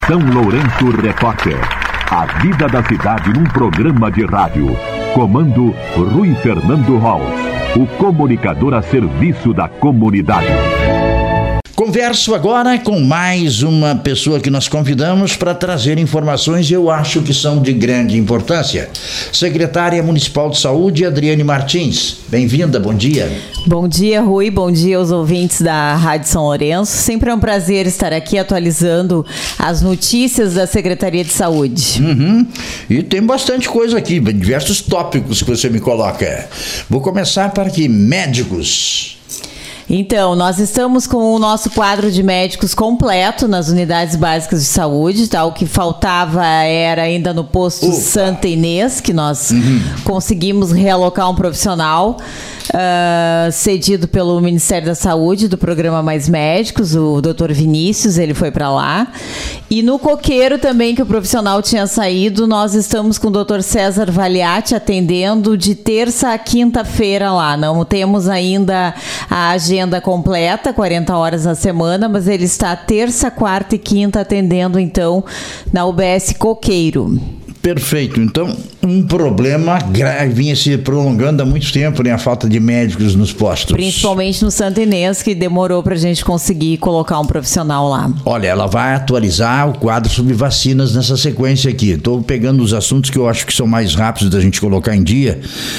São Lourenço Repórter. A vida da cidade num programa de rádio. Comando Rui Fernando Holtz, o comunicador a serviço da comunidade. Converso agora com mais uma pessoa que nós convidamos para trazer informações e eu acho que são de grande importância. Secretária Municipal de Saúde, Adriane Martins. Bem-vinda, bom dia. Bom dia, Rui, bom dia aos ouvintes da Rádio São Lourenço. Sempre é um prazer estar aqui atualizando as notícias da Secretaria de Saúde. E tem bastante coisa aqui, diversos tópicos que você me coloca. Vou começar para aqui, médicos. Então, nós estamos com o nosso quadro de médicos completo nas unidades básicas de saúde, tá? O que faltava era ainda no posto Santa Inês, que nós conseguimos realocar um profissional cedido pelo Ministério da Saúde, do programa Mais Médicos, o Dr. Vinícius, ele foi para lá. E no Coqueiro também, que o profissional tinha saído, nós estamos com o Dr. César Valiati atendendo de terça a quinta-feira lá. Não temos ainda a agenda completa, 40 horas na semana, mas ele está terça, quarta e quinta atendendo, então, na UBS Coqueiro. Perfeito. Então, um problema grave vinha se prolongando há muito tempo, né? A falta de médicos nos postos. Principalmente no Santa Inês, que demorou para a gente conseguir colocar um profissional lá. Olha, ela vai atualizar o quadro sobre vacinas nessa sequência aqui. Estou pegando os assuntos que eu acho que são mais rápidos da gente colocar em dia.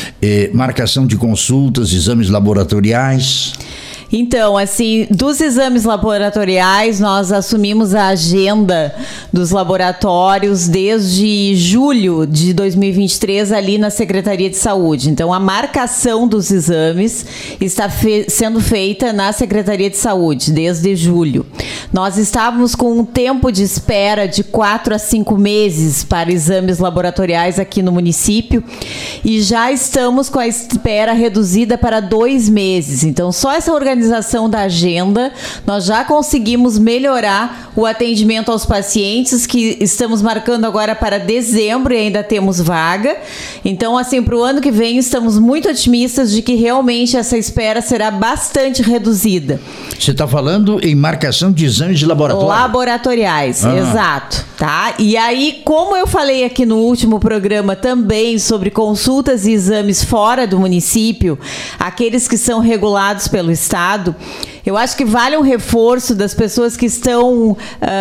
Marcação de consultas, exames laboratoriais. Então, assim, dos exames laboratoriais, nós assumimos a agenda dos laboratórios desde julho de 2023 ali na Secretaria de Saúde. Então, a marcação dos exames está sendo feita na Secretaria de Saúde desde julho. Nós estávamos com um tempo de espera de 4 a 5 meses para exames laboratoriais aqui no município e já estamos com a espera reduzida para 2 meses. Então, só essa organização da agenda, nós já conseguimos melhorar o atendimento aos pacientes, que estamos marcando agora para dezembro e ainda temos vaga. Então, assim, para o ano que vem, estamos muito otimistas de que realmente essa espera será bastante reduzida. Você está falando em marcação de exames de laboratório? Laboratoriais, exato. Tá? E aí, como eu falei aqui no último programa também sobre consultas e exames fora do município, aqueles que são regulados pelo Estado, eu acho que vale um reforço das pessoas que estão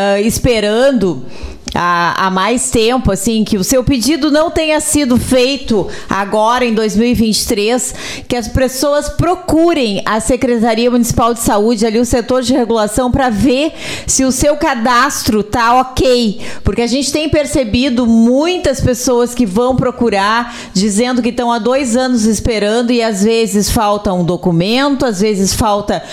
esperando há mais tempo, assim, que o seu pedido não tenha sido feito agora em 2023, que as pessoas procurem a Secretaria Municipal de Saúde, ali o setor de regulação, para ver se o seu cadastro tá ok, porque a gente tem percebido muitas pessoas que vão procurar dizendo que estão há 2 anos esperando e às vezes falta um documento, às vezes falta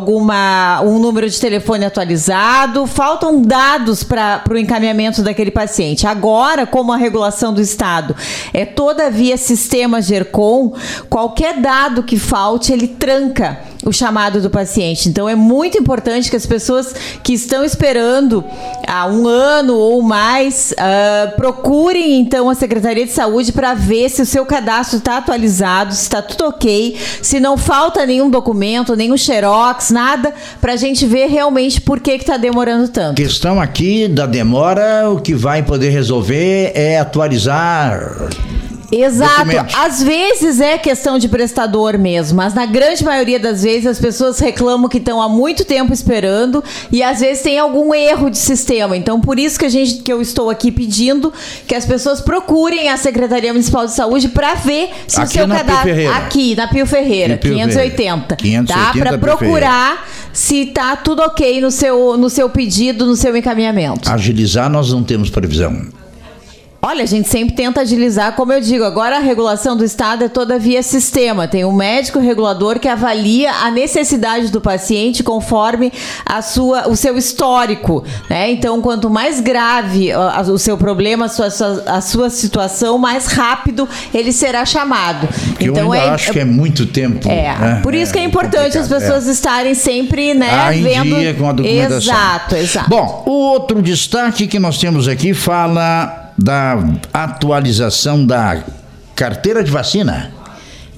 um número de telefone atualizado, faltam dados para o encaminhamento daquele paciente. Agora, como a regulação do Estado é toda via sistema GERCOM, qualquer dado que falte, ele tranca o chamado do paciente. Então, é muito importante que as pessoas que estão esperando há 1 ano ou mais procurem, então, a Secretaria de Saúde para ver se o seu cadastro está atualizado, se está tudo ok, se não falta nenhum documento, nenhum xerox, nada, para a gente ver realmente por que está demorando tanto. Questão aqui da demora, o que vai poder resolver é atualizar... Exato, documentos. Às vezes é questão de prestador mesmo, mas na grande maioria das vezes as pessoas reclamam que estão há muito tempo esperando e às vezes tem algum erro de sistema. Então, por isso que eu estou aqui pedindo que as pessoas procurem a Secretaria Municipal de Saúde para ver se aqui o seu cadastro... Aqui, na Pio Ferreira, 580. Tá? Para procurar se está tudo ok no seu pedido, no seu encaminhamento. Agilizar, nós não temos previsão. Olha, a gente sempre tenta agilizar, como eu digo, agora a regulação do Estado é toda via sistema. Tem um médico regulador que avalia a necessidade do paciente conforme o seu histórico, né? Então, quanto mais grave o seu problema, a sua situação, mais rápido ele será chamado. Porque então, eu acho que é muito tempo. Né? Por isso que é importante as pessoas estarem sempre, né, em dia com a documentação. Exato. Bom, o outro destaque que nós temos aqui fala da atualização da carteira de vacina.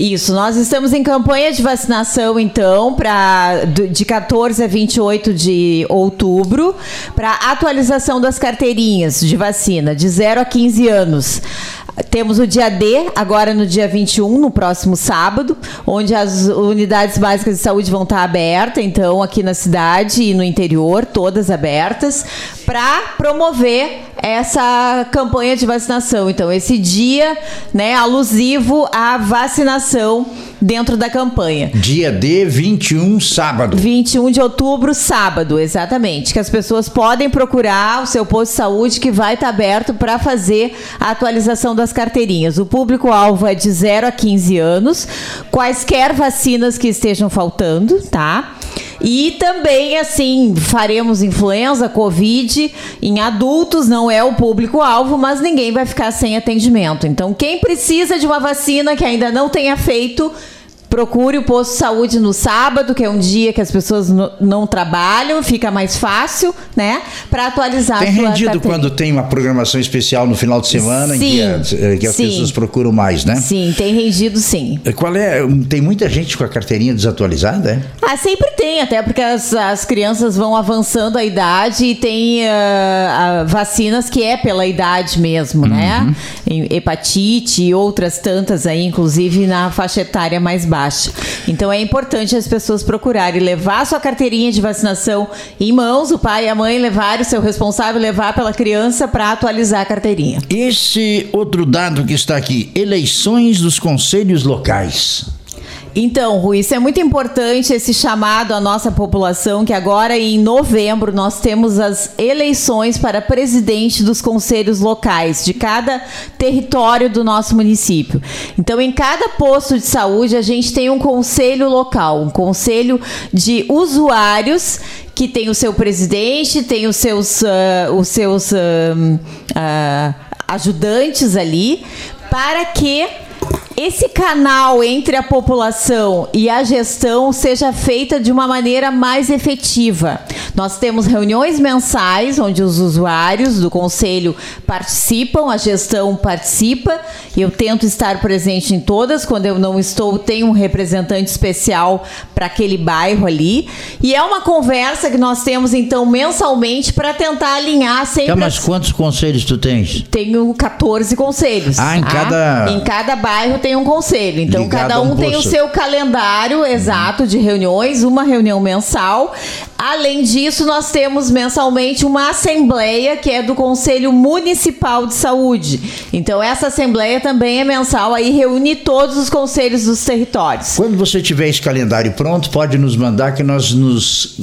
Isso, nós estamos em campanha de vacinação, então, de 14 a 28 de outubro, para atualização das carteirinhas de vacina, de 0 a 15 anos. Temos o dia D, agora no dia 21, no próximo sábado, onde as unidades básicas de saúde vão estar abertas, então, aqui na cidade e no interior, todas abertas, para promover essa campanha de vacinação. Então, esse dia, né, alusivo à vacinação dentro da campanha. Dia D, 21, sábado. 21 de outubro, sábado, exatamente. Que as pessoas podem procurar o seu posto de saúde que vai estar aberto para fazer a atualização das carteirinhas. O público-alvo é de 0 a 15 anos, quaisquer vacinas que estejam faltando, tá? E também, assim, faremos influenza, Covid em adultos, não é o público-alvo, mas ninguém vai ficar sem atendimento. Então, quem precisa de uma vacina que ainda não tenha feito, procure o posto de saúde no sábado, que é um dia que as pessoas não trabalham, fica mais fácil, né? Para atualizar a sua carteirinha. Quando tem uma programação especial no final de semana, sim, em que as pessoas procuram mais, né? Sim, tem rendido, sim. Tem muita gente com a carteirinha desatualizada, é? Sempre tem, até porque as crianças vão avançando a idade e tem vacinas que é pela idade mesmo, né? Hepatite e outras tantas aí, inclusive na faixa etária mais baixa. Então é importante as pessoas procurarem levar a sua carteirinha de vacinação em mãos, o pai e a mãe levarem, o seu responsável levar pela criança para atualizar a carteirinha. Esse outro dado que está aqui, eleições dos conselhos locais. Então, Rui, isso é muito importante, esse chamado à nossa população, que agora em novembro nós temos as eleições para presidente dos conselhos locais de cada território do nosso município. Então, em cada posto de saúde a gente tem um conselho local, um conselho de usuários que tem o seu presidente, tem os seus ajudantes ali, para que esse canal entre a população e a gestão seja feita de uma maneira mais efetiva. Nós temos reuniões mensais onde os usuários do conselho participam, a gestão participa. Eu tento estar presente em todas. Quando eu não estou, tem um representante especial para aquele bairro ali. E é uma conversa que nós temos, então, mensalmente para tentar alinhar sempre... Mas quantos conselhos tu tens? Tenho 14 conselhos. Em cada bairro tem um conselho. Então, cada um tem o seu calendário exato de reuniões, uma reunião mensal. Além disso, nós temos mensalmente uma assembleia que é do Conselho Municipal de Saúde. Então, essa assembleia também é mensal, aí reúne todos os conselhos dos territórios. Quando você tiver esse calendário pronto, pode nos mandar que nós nos...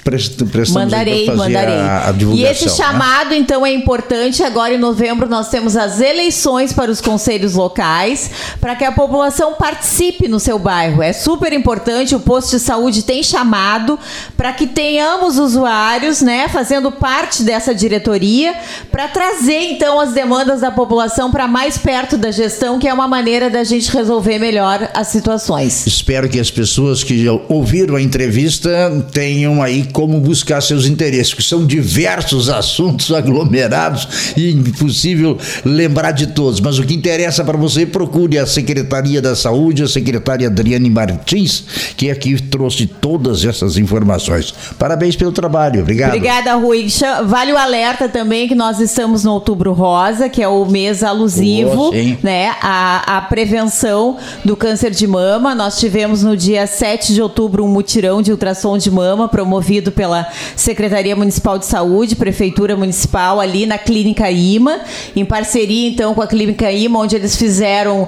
Mandarei. A divulgação, e esse chamado, né? Então, é importante. Agora, em novembro, nós temos as eleições para os conselhos locais, para que a população participe no seu bairro. É super importante. O posto de saúde tem chamado para que tenhamos usuários, né, fazendo parte dessa diretoria, para trazer, então, as demandas da população para mais perto da gestão, que é uma maneira da gente resolver melhor as situações. Espero que as pessoas que ouviram a entrevista tenham aí como buscar seus interesses, que são diversos assuntos aglomerados e impossível lembrar de todos, mas o que interessa para você, procure a Secretaria da Saúde, a secretária Adriane Martins, que aqui trouxe todas essas informações. Parabéns pelo trabalho, obrigado. Obrigada, Rui. Vale o alerta também que nós estamos no Outubro Rosa, que é o mês alusivo, né, à prevenção do câncer de mama. Nós tivemos no dia 7 de outubro um mutirão de ultrassom de mama promovido pela Secretaria Municipal de Saúde, Prefeitura Municipal, ali na Clínica IMA, em parceria, então, com a Clínica IMA, onde eles fizeram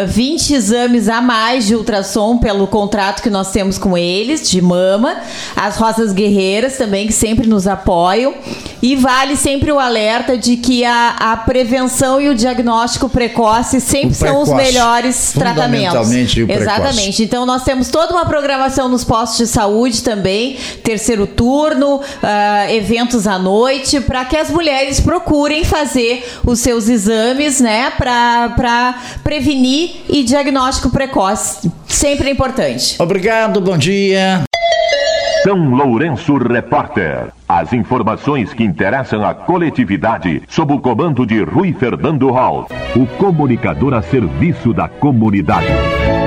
20 exames a mais de ultrassom pelo contrato que nós temos com eles, de mama. As Rosas Guerreiras também, que sempre nos apoiam. E vale sempre o alerta de que a prevenção e o diagnóstico precoce sempre são os melhores tratamentos. Fundamentalmente o precoce. Exatamente. Então, nós temos toda uma programação nos postos de saúde também, terceiro turno, eventos à noite, para que as mulheres procurem fazer os seus exames, né, para prevenir e diagnóstico precoce. Sempre é importante. Obrigado, bom dia. São Lourenço Repórter. As informações que interessam a coletividade sob o comando de Rui Fernando Hall, o comunicador a serviço da comunidade.